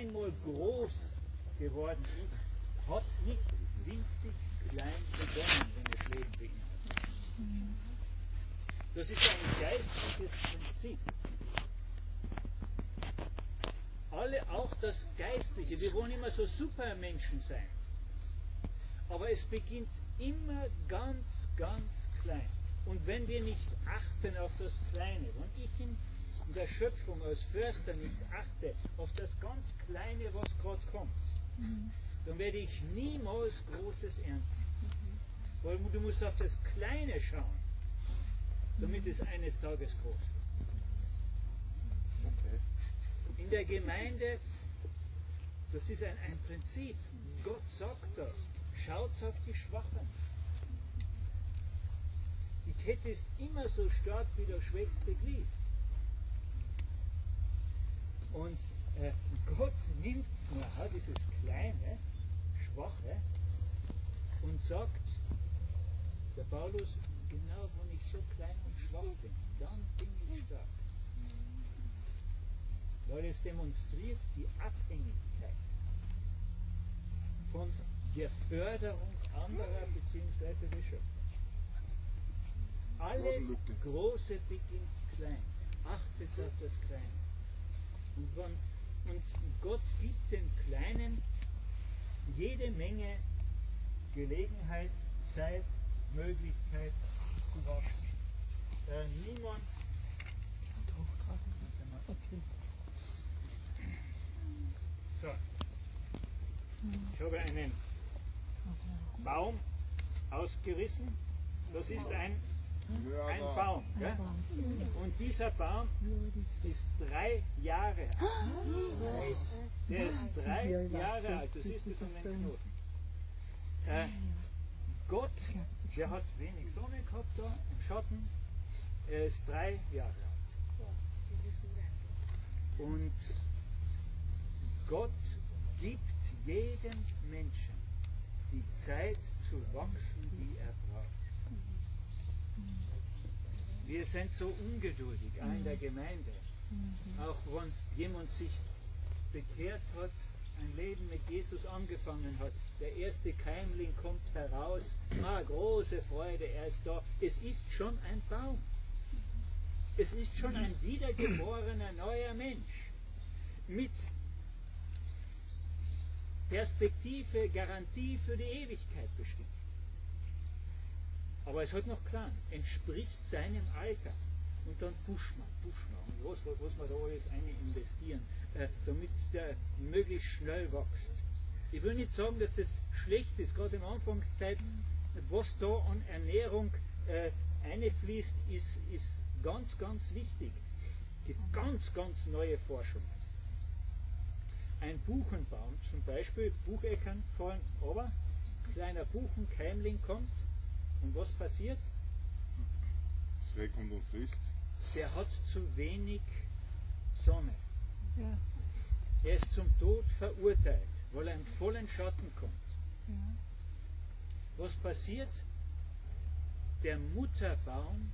einmal groß geworden ist, hat nicht winzig klein begonnen, wenn es Leben beinhaltet. Das ist ein geistliches Prinzip. Alle, auch das Geistliche, wir wollen immer so Supermenschen sein. Aber es beginnt immer ganz, ganz klein. Und wenn wir nicht achten auf das Kleine, wenn ich in der Schöpfung als Förster nicht achte auf das ganz Kleine, was gerade kommt, dann werde ich niemals Großes ernten. Weil du musst auf das Kleine schauen, damit es eines Tages groß wird. Okay. In der Gemeinde, das ist ein Prinzip. Gott sagt das. Schaut auf die Schwachen. Die Kette ist immer so stark wie das schwächste Glied. Und Gott nimmt dieses kleine, schwache und sagt, der Paulus, genau wenn ich so klein und schwach bin, dann bin ich stark. Weil es demonstriert die Abhängigkeit von der Förderung anderer bzw. der Schöpfung. Alles Große beginnt klein. Achtet auf das Kleine. Und Gott gibt den Kleinen jede Menge Gelegenheit, Zeit, Möglichkeit zu wachsen. Niemand. So. Ich habe einen Baum ausgerissen. Das ist ein Baum. Ja? Und dieser Baum ist 3 Jahre alt. Der ist 3 Jahre alt. Du siehst es an den Knoten. Gott, der hat wenig Sonne gehabt da, im Schatten. Er ist 3 Jahre alt. Und Gott gibt jedem Menschen die Zeit zu wachsen, die er braucht. Wir sind so ungeduldig, auch in der Gemeinde. Auch wenn jemand sich bekehrt hat, ein Leben mit Jesus angefangen hat, der erste Keimling kommt heraus, große Freude, er ist da. Es ist schon ein Baum. Es ist schon ein wiedergeborener neuer Mensch. Mit Perspektive, Garantie für die Ewigkeit bestimmt. Aber es hat noch klein, entspricht seinem Alter. Und dann pusht man. Und was man da alles rein investieren, damit der möglichst schnell wächst. Ich will nicht sagen, dass das schlecht ist, gerade in der Anfangszeit, was da an Ernährung einfließt, ist ganz, ganz wichtig. Es gibt ganz, ganz neue Forschungen. Ein Buchenbaum zum Beispiel, Bucheckern fallen aber, kleiner Buchenkeimling kommt, und was passiert? Das Reh kommt und frisst. Der hat zu wenig Sonne. Ja. Er ist zum Tod verurteilt, weil er im vollen Schatten kommt. Ja. Was passiert? Der Mutterbaum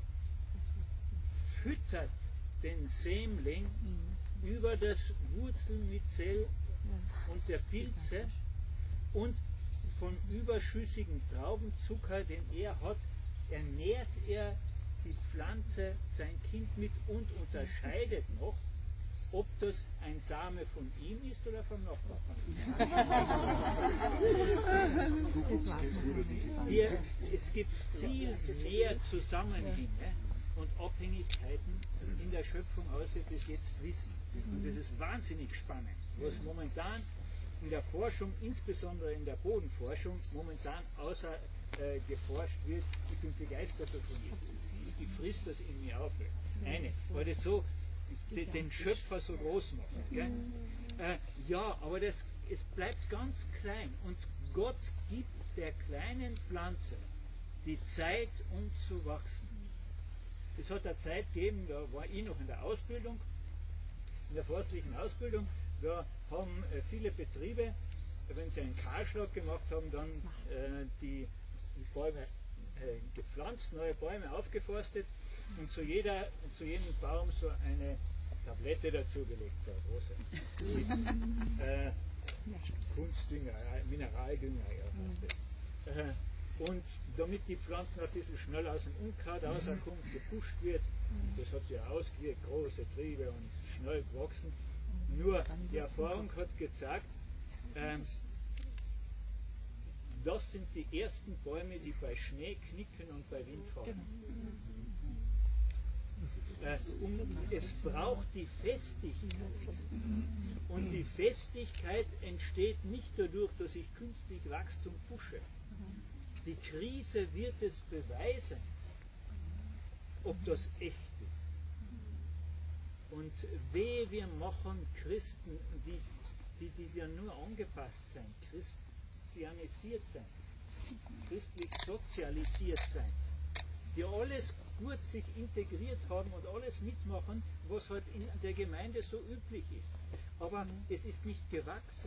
füttert den Sämling über das Wurzelmyzel und der Pilze und von überschüssigem Traubenzucker, den er hat, ernährt er die Pflanze, sein Kind mit und unterscheidet noch, ob das ein Same von ihm ist oder vom Nachbarn. Es gibt viel mehr Zusammenhänge und Abhängigkeiten in der Schöpfung, als wir bis jetzt wissen. Und das ist wahnsinnig spannend, was momentan in der Forschung, insbesondere in der Bodenforschung, momentan außer geforscht wird. Ich bin begeistert davon. Ich frisst das in mir auf. Weil das so den Schöpfer so groß macht. Gell? Ja, aber es bleibt ganz klein. Und Gott gibt der kleinen Pflanze die Zeit, um zu wachsen. Es hat eine Zeit gegeben, da war ich noch in der Ausbildung, in der forstlichen Ausbildung. Da haben viele Betriebe, wenn sie einen Kahlschlag gemacht haben, dann die Bäume gepflanzt, neue Bäume aufgeforstet und zu jedem Baum so eine Tablette dazugelegt, so eine große. Kunstdünger, Mineraldünger, ja, und damit die Pflanzen ein bisschen schnell aus dem Unkraut rauskommt, gepusht wird, und das hat sich ja ausgewirkt, große Triebe und schnell gewachsen. Nur die Erfahrung hat gezeigt, das sind die ersten Bäume, die bei Schnee knicken und bei Wind fallen. Es braucht die Festigkeit. Und die Festigkeit entsteht nicht dadurch, dass ich künstlich Wachstum pushe. Die Krise wird es beweisen, ob das echt ist. Und wehe, wir machen Christen, die ja nur angepasst sind, christianisiert sind, christlich sozialisiert sind, die alles gut sich integriert haben und alles mitmachen, was halt in der Gemeinde so üblich ist. Aber es ist nicht gewachsen.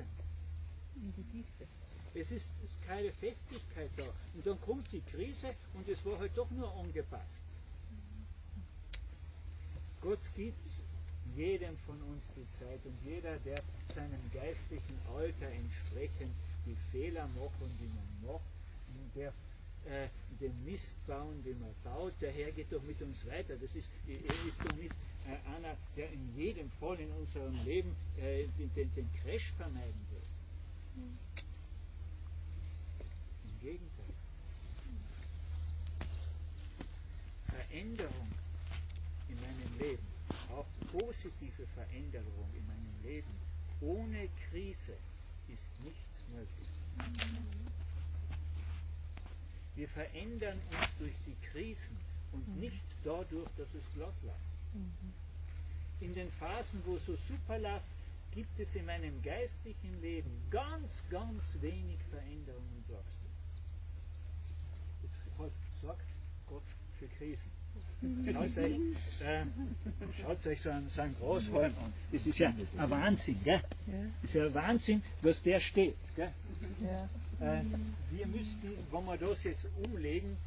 Es ist keine Festigkeit da. Und dann kommt die Krise und es war halt doch nur angepasst. Gott gibt jedem von uns die Zeit und jeder, der seinem geistlichen Alter entsprechend die Fehler macht, die man macht, der den Mist bauen, den man baut, der Herr geht doch mit uns weiter. Er ist doch nicht einer, der in jedem Fall in unserem Leben den Crash vermeiden will. Im Gegenteil. Veränderung in meinem Leben, auch positive Veränderung in meinem Leben, ohne Krise ist nicht möglich. Wir verändern uns durch die Krisen und nicht dadurch, dass es glatt läuft. In den Phasen, wo es so super läuft, gibt es in meinem geistlichen Leben ganz, ganz wenig Veränderung und Wachstum. Das sorgt Gott für Krisen. Schaut euch so einen Grashalm an. Das ist ja ein Wahnsinn, gell? Das ist ja ein Wahnsinn, was der steht. Gell? Ja. Wir müssten, wenn wir das jetzt umlegen,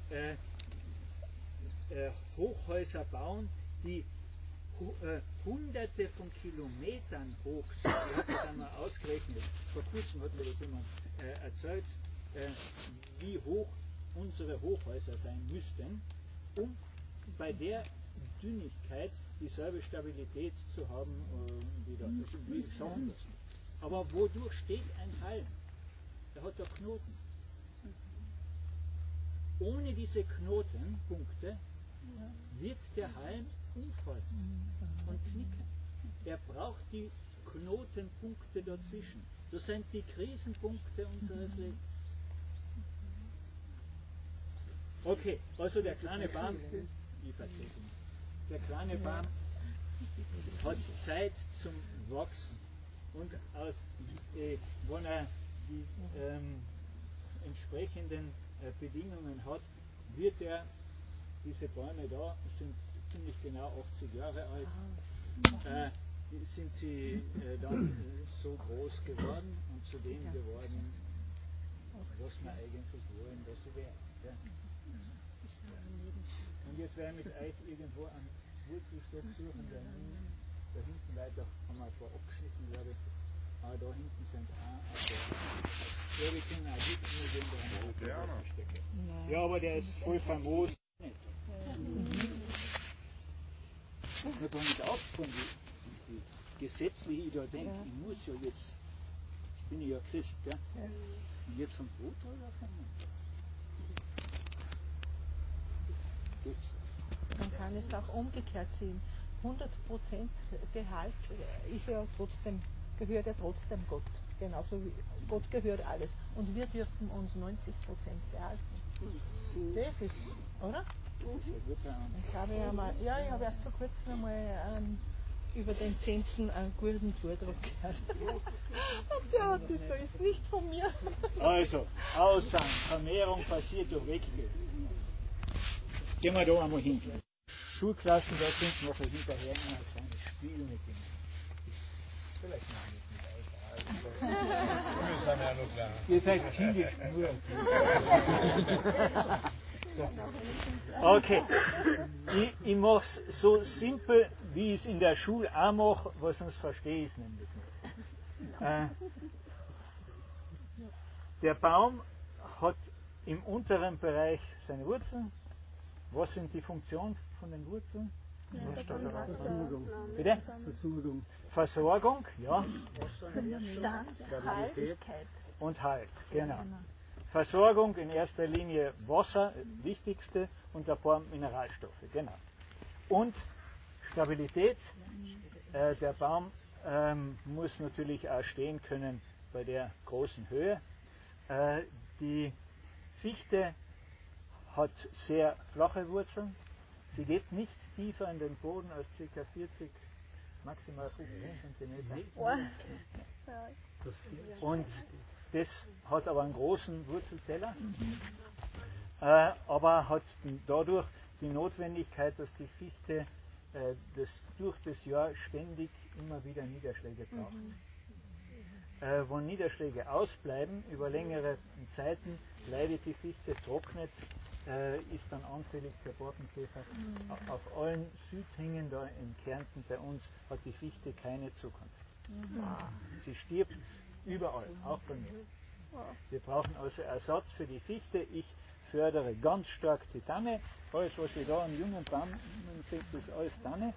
Hochhäuser bauen, die hunderte von Kilometern hoch sind. Ich habe das einmal ausgerechnet. Vor kurzem hat mir das jemand erzählt, wie hoch unsere Hochhäuser sein müssten, um bei der Dünnigkeit dieselbe Stabilität zu haben wie da. Wir schaffen das nicht. Aber wodurch steht ein Halm? Der hat da Knoten. Ohne diese Knotenpunkte wird der Halm umfallen und knicken. Er braucht die Knotenpunkte dazwischen. Das sind die Krisenpunkte unseres Lebens. Okay, also der kleine Baum, der kleine Baum hat Zeit zum Wachsen. Und wenn er die entsprechenden Bedingungen hat, wird er, diese Bäume da sind ziemlich genau 80 Jahre alt, sind sie dann so groß geworden und zu dem geworden, was wir eigentlich wollen, dass sie werden. Ja. Und jetzt werde ich mit euch irgendwo einen Wurzelstock suchen, da hinten weiter haben wir ein paar abgeschnitten, glaube ich. Aber da hinten sind auch. Ja, wir können auch nicht nur sehen, da haben wir auch Wurzelstücke. Ja, aber der ist voll famos. Da kann ich aufpassen, wie gesetzlich ich da denke. Ich muss ja jetzt bin ich ja Christ, gell? Und jetzt vom Brot oder vom Mund? Man kann es auch umgekehrt sehen. 100% Gehalt ist ja trotzdem, gehört ja trotzdem Gott. Genauso wie Gott gehört alles. Und wir dürfen uns 90% behalten. Das ist, oder? Ich habe ja mal, ich habe erst vor kurzem einmal über den 10. einen guten Vortrag gehört. Und der hat das so, ist nicht von mir. Also, Aussagen, Vermehrung passiert durch Weggehen. Gehen wir da einmal hin. Schulklassen, da sind noch hinterher ein kleines Spiel mit ihnen. Vielleicht noch nicht mit euch. Wir sind ja noch klar. Ihr seid kindisch nur. Okay. Ich mache es so simpel, wie ich es in der Schule auch mache, weil sonst verstehe ich es nämlich nicht. Der Baum hat im unteren Bereich seine Wurzeln. Was sind die Funktionen von den Wurzeln? Versorgung. Bitte? Versorgung. Versorgung, ja. Haltigkeit. Und Halt, genau. Versorgung in erster Linie Wasser, wichtigste, und ein paar Mineralstoffe, genau. Und Stabilität. Der Baum muss natürlich auch stehen können bei der großen Höhe. Die Fichte hat sehr flache Wurzeln. Sie geht nicht tiefer in den Boden als ca. 40, maximal 15 cm. Und das hat aber einen großen Wurzelteller, aber hat dadurch die Notwendigkeit, dass die Fichte durch das Jahr ständig immer wieder Niederschläge braucht. Wo Niederschläge ausbleiben über längere Zeiten, leidet die Fichte, trocknet, ist dann anfällig für Borkenkäfer. Auf allen Südhängen da in Kärnten bei uns hat die Fichte keine Zukunft. Sie stirbt überall, auch bei mir. Wir brauchen also Ersatz für die Fichte. Ich fördere ganz stark die Tanne. Alles, was ihr da an jungen Bäumen seht, ist alles Tanne.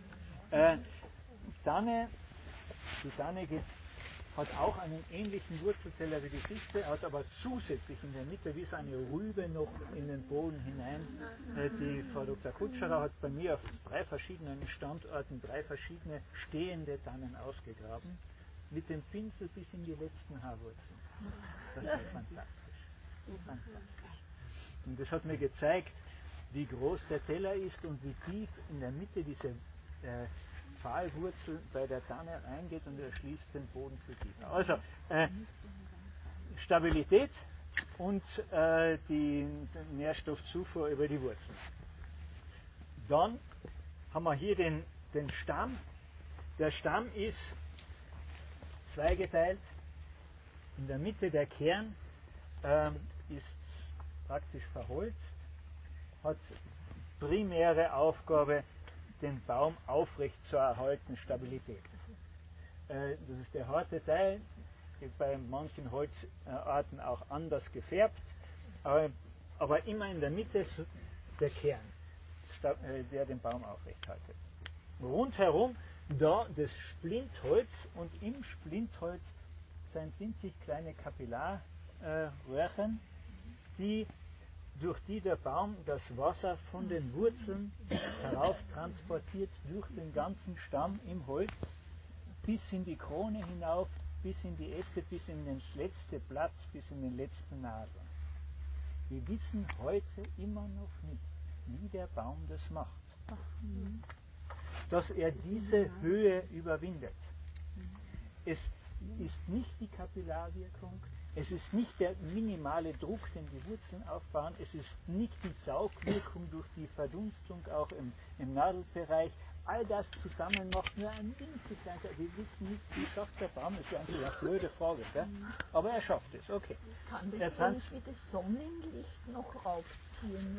Die Tanne hat auch einen ähnlichen Wurzelteller wie die Fichte, hat aber zusätzlich in der Mitte wie so eine Rübe noch in den Boden hinein. Die Frau Dr. Kutscherer hat bei mir auf 3 verschiedenen Standorten 3 verschiedene stehende Tannen ausgegraben, mit dem Pinsel bis in die letzten Haarwurzeln. Das ist fantastisch. Fantastisch. Und das hat mir gezeigt, wie groß der Teller ist und wie tief in der Mitte diese Pfahlwurzel bei der Tanne reingeht und erschließt den Boden viel tiefer. Also Stabilität und die Nährstoffzufuhr über die Wurzeln. Dann haben wir hier den Stamm. Der Stamm ist zweigeteilt. In der Mitte der Kern ist praktisch verholzt, hat primäre Aufgabe, den Baum aufrecht zu erhalten, Stabilität. Das ist der harte Teil, bei manchen Holzarten auch anders gefärbt, aber immer in der Mitte der Kern, der den Baum aufrecht haltet. Rundherum da das Splintholz, und im Splintholz sind winzig kleine Kapillarröhrchen, durch die der Baum das Wasser von den Wurzeln herauf transportiert durch den ganzen Stamm im Holz bis in die Krone hinauf, bis in die Äste, bis in den letzten Platz, bis in den letzten Nadeln. Wir wissen heute immer noch nicht, wie der Baum das macht, dass er diese Höhe überwindet. Es ist nicht die Kapillarwirkung, es ist nicht der minimale Druck, den die Wurzeln aufbauen, es ist nicht die Saugwirkung durch die Verdunstung auch im Nadelbereich. All das zusammen macht nur ein winzig kleines. Wir wissen nicht, wie schafft der Baum, das ist eigentlich eine blöde Frage, gell? Aber er schafft es, okay. Kann das irgendwie das Sonnenlicht noch aufziehen?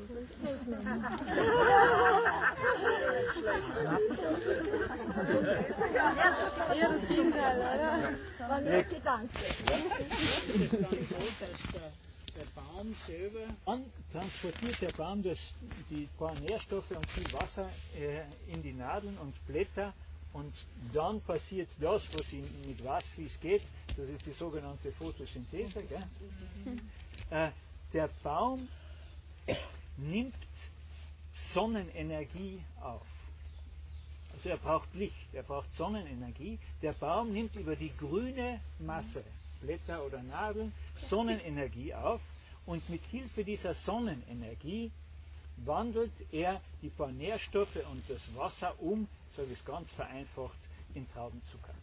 Ja, das Gegenteil, oder? War nur ein Gedanke. Es ist dann so, dass der Baum selber, dann transportiert der Baum die paar Nährstoffe und viel Wasser in die Nadeln und Blätter, und dann passiert das, was ich nicht weiß, wie es geht, das ist die sogenannte Photosynthese. Gell? Der Baum nimmt Sonnenenergie auf. Also er braucht Licht, er braucht Sonnenenergie. Der Baum nimmt über die grüne Masse, Blätter oder Nadeln, Sonnenenergie auf, und mit Hilfe dieser Sonnenenergie wandelt er die paar Nährstoffe und das Wasser um, sage ich es ganz vereinfacht, in Traubenzucker.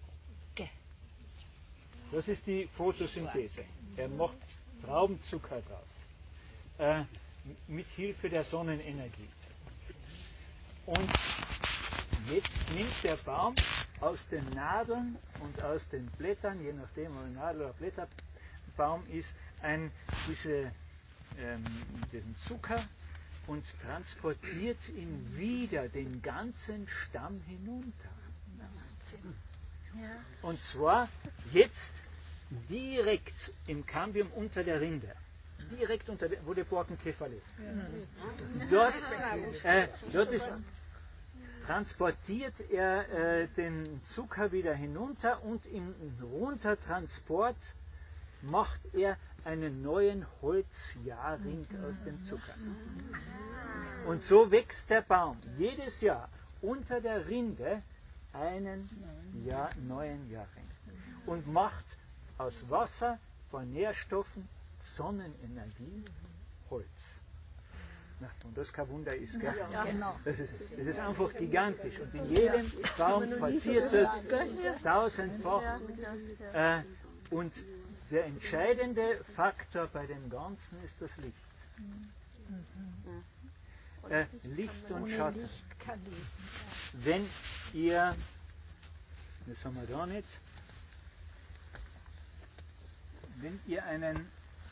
Das ist die Photosynthese. Er macht Traubenzucker draus, mit Hilfe der Sonnenenergie. Und jetzt nimmt der Baum aus den Nadeln und aus den Blättern, je nachdem, ob ein Nadel- oder Blätterbaum ist, diesen Zucker und transportiert ihn wieder den ganzen Stamm hinunter. Und zwar jetzt direkt im Cambium unter der Rinde. Direkt unter der, wo der Borkenkäfer lebt. Dort transportiert er den Zucker wieder hinunter und im Runtertransport macht er einen neuen Holzjahrring aus dem Zucker. Und so wächst der Baum jedes Jahr unter der Rinde einen neuen Jahrring und macht aus Wasser, von Nährstoffen, Sonnenenergie Holz. Na, und das kein Wunder ist, gell? Ja, genau. Das ist einfach gigantisch. Und in jedem Baum passiert das tausendfach. Und der entscheidende Faktor bei dem Ganzen ist das Licht. Licht und Schatten. Wenn ihr, das haben wir da nicht, wenn ihr einen,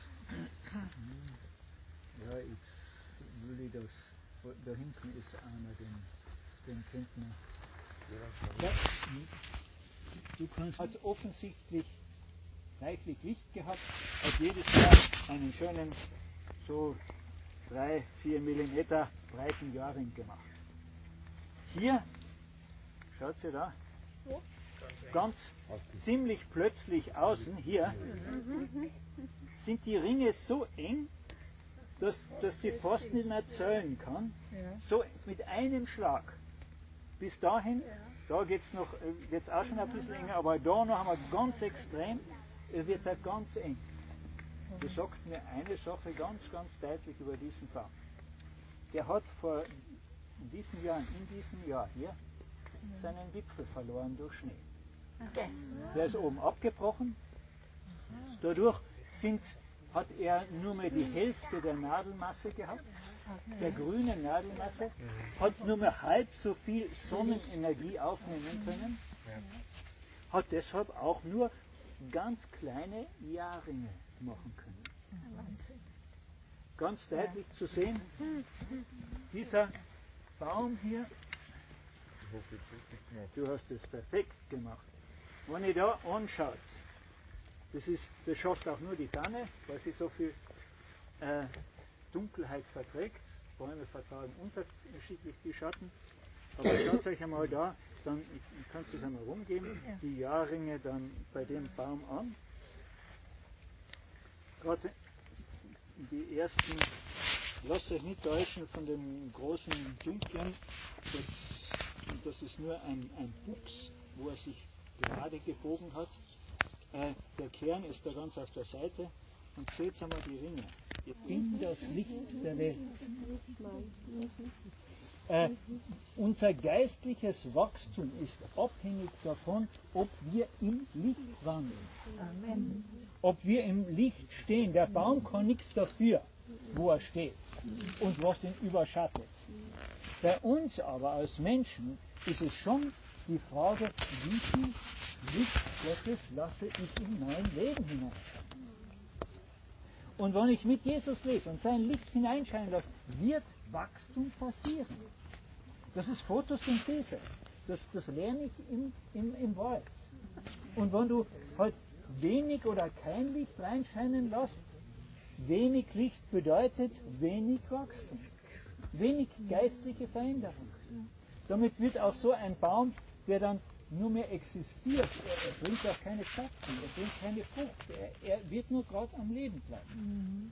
jetzt will ich das, da hinten ist einer, den kennt man. Ja, du hat offensichtlich reichlich Licht gehabt, hat jedes Jahr einen schönen, so 3-4 Millimeter breiten Jahrring gemacht. Hier, schaut ihr da, ganz ziemlich plötzlich außen, hier, sind die Ringe so eng, dass die fast nicht mehr zählen kann, so mit einem Schlag. Bis dahin, da geht es noch, jetzt auch schon ein bisschen enger, aber da noch haben wir ganz extrem, wird er ganz eng. Das sagt mir eine Sache ganz, ganz deutlich über diesen Baum. Der hat in diesem Jahr hier, seinen Wipfel verloren durch Schnee. Der ist oben abgebrochen. Dadurch hat er nur mehr die Hälfte der Nadelmasse gehabt, der grünen Nadelmasse, hat nur mehr halb so viel Sonnenenergie aufnehmen können, hat deshalb auch nur ganz kleine Jahrringe machen können. Ganz deutlich zu sehen, dieser Baum hier, du hast es perfekt gemacht. Wenn ihr da anschaut, das schafft auch nur die Tanne, weil sie so viel Dunkelheit verträgt. Bäume vertragen unterschiedlich die Schatten. Aber schaut euch einmal da, dann, ich kann es einmal rumgeben, die Jahrringe dann bei dem Baum an. Gerade die ersten, lasst euch nicht täuschen von dem großen Dunklen, das ist nur ein Buchs, wo er sich gerade gebogen hat. Der Kern ist da ganz auf der Seite und seht einmal die Ringe. Ich bin das Licht der Welt. Unser geistliches Wachstum ist abhängig davon, ob wir im Licht wandeln. Amen. Ob wir im Licht stehen. Der Baum kann nichts dafür, wo er steht und was ihn überschattet. Bei uns aber als Menschen ist es schon die Frage, wie viel Licht Gottes lasse ich in mein Leben hinein. Und wenn ich mit Jesus lebe und sein Licht hineinscheinen lasse, wird Wachstum passieren. Das ist Photosynthese. Das lerne ich im Wald. Und wenn du halt wenig oder kein Licht reinscheinen lässt, wenig Licht bedeutet wenig Wachstum. Wenig geistliche Veränderung. Damit wird auch so ein Baum, der dann nur mehr existiert, er bringt auch keine Schatten, er bringt keine Frucht, er wird nur gerade am Leben bleiben.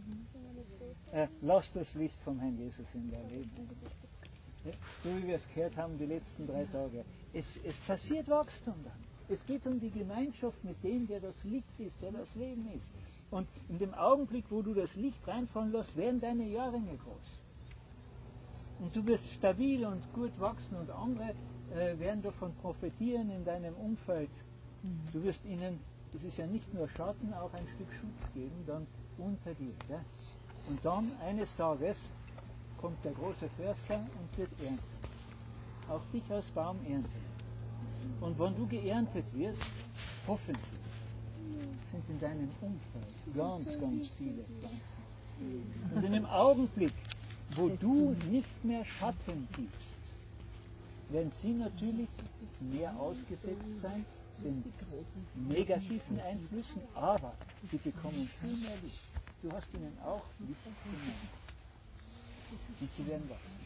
Lass das Licht vom Herrn Jesus in dein Leben. So wie wir es gehört haben die letzten 3 Tage. Es passiert Wachstum dann. Es geht um die Gemeinschaft mit dem, der das Licht ist, der das Leben ist. Und in dem Augenblick, wo du das Licht reinfallen lässt, werden deine Jahrringe groß. Und du wirst stabil und gut wachsen und andere werden davon profitieren in deinem Umfeld. Du wirst ihnen, es ist ja nicht nur Schatten, auch ein Stück Schutz geben, dann unter dir. Gell? Und dann eines Tages kommt der große Förster und wird ernten. Auch dich als Baum ernten. Und wenn du geerntet wirst, hoffentlich sind in deinem Umfeld ganz, ganz viele Pflanzen. Und in dem Augenblick, wo du nicht mehr Schatten gibst, werden sie natürlich mehr ausgesetzt sein den negativen Einflüssen, aber sie bekommen viel mehr Licht. Du hast ihnen auch Licht genommen. Und sie werden wachsen.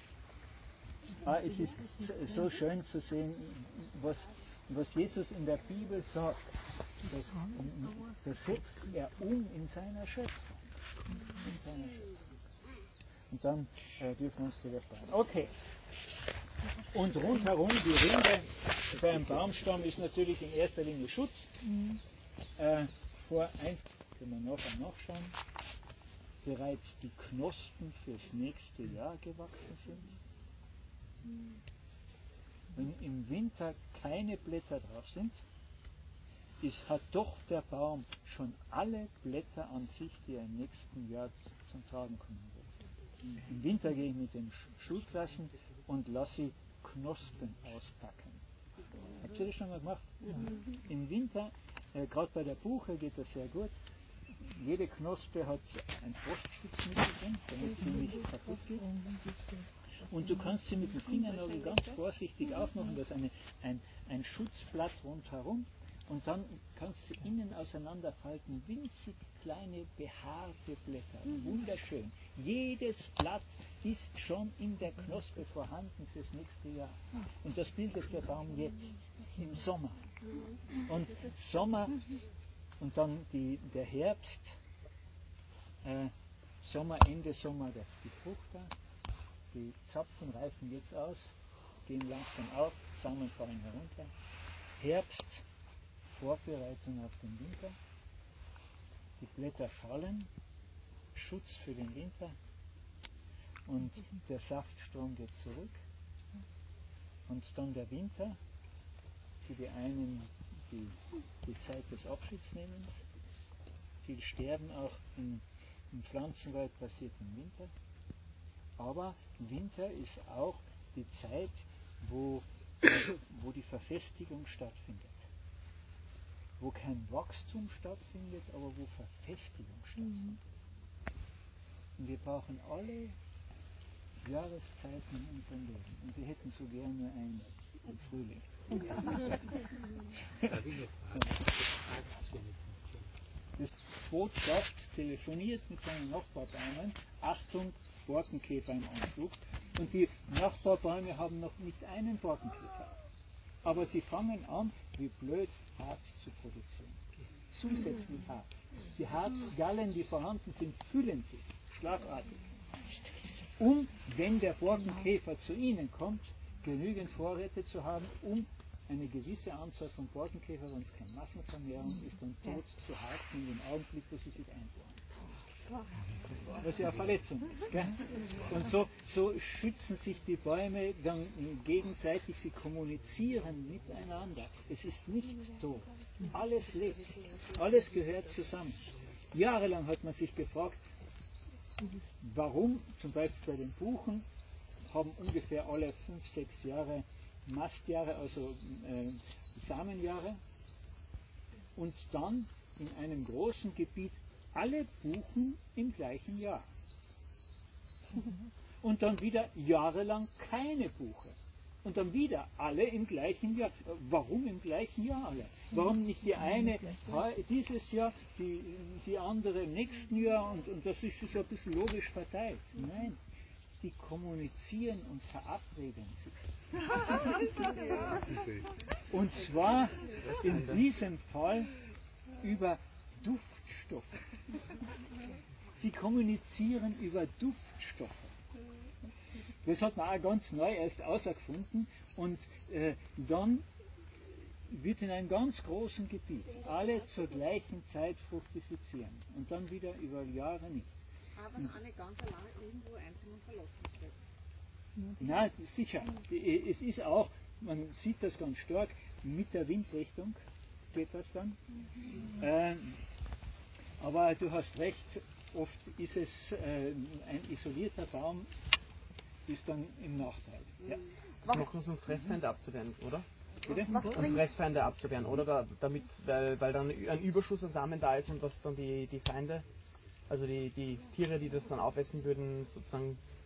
Es ist so schön zu sehen, was Jesus in der Bibel sagt. Das setzt er in seiner Schöpfung. Und dann dürfen wir uns wieder freuen. Okay. Und rundherum, die Rinde beim Baumstamm ist natürlich in erster Linie Schutz. Können wir nachher nachschauen. Bereits die Knospen fürs nächste Jahr gewachsen sind. Wenn im Winter keine Blätter drauf sind, hat doch der Baum schon alle Blätter an sich, die er im nächsten Jahr zum Tragen kommen wird. Im Winter gehe ich mit den Schulklassen und lasse Knospen auspacken. Habt ihr das schon mal gemacht? Ja. Im Winter, gerade bei der Buche geht das sehr gut. Jede Knospe hat ein Frostschutzmittel drin, damit sie nicht kaputt geht. Und du kannst sie mit dem Fingernagel ganz vorsichtig aufmachen, da ist ein Schutzblatt rundherum. Und dann kannst du innen auseinanderfalten, winzig kleine behaarte Blätter. Wunderschön. Jedes Blatt ist schon in der Knospe vorhanden fürs nächste Jahr. Und das bildet der Baum jetzt, im Sommer. Und Sommer und dann der Herbst, Ende Sommer die Frucht da. Die Zapfen reifen jetzt aus, gehen langsam auf, Samen fallen herunter. Herbst, Vorbereitung auf den Winter. Die Blätter fallen, Schutz für den Winter. Und der Saftstrom geht zurück. Und dann der Winter, für die einen die Zeit des Abschiedsnehmens. Viel Sterben auch im Pflanzenwald passiert im Winter. Aber Winter ist auch die Zeit, wo die Verfestigung stattfindet. Wo kein Wachstum stattfindet, aber wo Verfestigung stattfindet. Und wir brauchen alle Jahreszeiten in unserem Leben. Und wir hätten so gerne nur eine, den Frühling. Das Botschaft telefoniert mit seinen Nachbarbäumen. Achtung, Borkenkäfer im Anflug. Und die Nachbarbäume haben noch nicht einen Borkenkäfer. Aber sie fangen an, wie blöd, Harz zu produzieren. Zusätzlich Harz. Die Harzgallen, die vorhanden sind, füllen sich schlagartig. Wenn der Borkenkäfer zu ihnen kommt, genügend Vorräte zu haben, eine gewisse Anzahl von Borkenkäfern, wenn es keine Massenvermehrung ist, dann tot zu harzen in dem Augenblick, wo sie sich einbohren. Was ja eine Verletzung ist. Gell? Und so schützen sich die Bäume dann gegenseitig, sie kommunizieren miteinander. Es ist nicht tot. Alles lebt. Alles gehört zusammen. Jahrelang hat man sich gefragt, warum zum Beispiel bei den Buchen haben ungefähr alle 5-6 Jahre Mastjahre, also Samenjahre, und dann in einem großen Gebiet alle Buchen im gleichen Jahr. Und dann wieder jahrelang keine Buche. Und dann wieder alle im gleichen Jahr. Warum im gleichen Jahr alle? Warum nicht die eine dieses Jahr, die andere im nächsten Jahr und das ist so ein bisschen logisch verteilt? Nein, die kommunizieren und verabreden sich. Und zwar in diesem Fall über Duftstoffe. Sie kommunizieren über Duftstoffe. Das hat man auch ganz neu erst herausgefunden und dann wird in einem ganz großen Gebiet alle zur gleichen Zeit fructifizieren und dann wieder über Jahre nicht. Aber noch nicht ganz allein irgendwo einzeln verlassen steht. Nein, sicher. Es ist auch, man sieht das ganz stark, mit der Windrichtung geht das dann. Aber du hast recht, oft ist es ein isolierter Baum, ist dann im Nachteil. Ja. Das machen sie, um Fressfeinde abzuwehren, oder? Bitte? Um Fressfeinde abzuwehren, oder? Weil dann ein Überschuss an Samen da ist und was dann die Feinde, also die Tiere, die das dann aufessen würden, sozusagen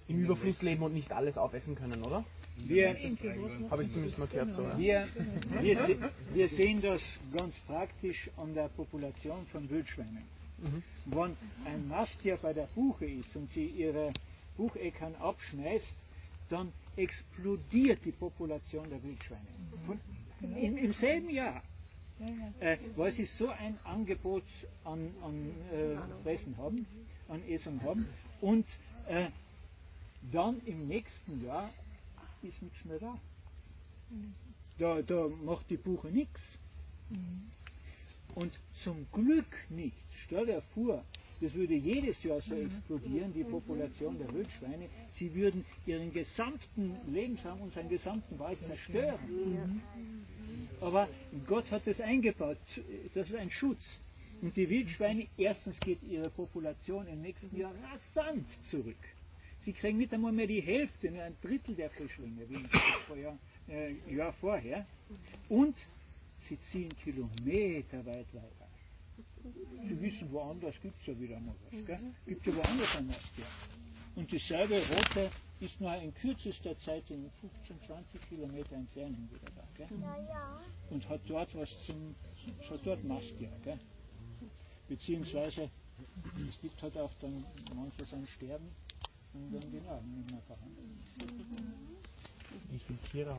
im Überfluss leben und nicht alles aufessen können, oder? Habe ich zumindest mal gehört. So, ja. Wir sehen das ganz praktisch an der Population von Wildschweinen. Wenn ein Masttier bei der Buche ist und sie ihre Bucheckern abschmeißt, dann explodiert die Population der Wildschweine. Im selben Jahr. Weil sie so ein Angebot an Fressen haben, an Essen haben. Und dann im nächsten Jahr ist nichts mehr da. Da macht die Buche nichts. Und zum Glück nicht. Stell dir vor, das würde jedes Jahr so explodieren, die Population der Wildschweine. Sie würden ihren gesamten Lebensraum und seinen gesamten Wald zerstören. Aber Gott hat das eingebaut. Das ist ein Schutz. Und die Wildschweine, erstens geht ihre Population im nächsten Jahr rasant zurück. Sie kriegen nicht einmal mehr die Hälfte, nur ein Drittel der Frischlinge, wie im Jahr vorher. Und sie ziehen kilometerweit weiter. Sie wissen, woanders gibt es ja wieder mal was. Gibt es ja woanders ein Masttier. Und dieselbe Rote ist nur in kürzester Zeit in 15, 20 Kilometer Entfernung wieder da. Gell? Und hat dort hat dort Masttier. Gell? Beziehungsweise, es gibt halt auch dann manches ein Sterben und dann genau nicht mehr vorhanden. Wie viele Tiere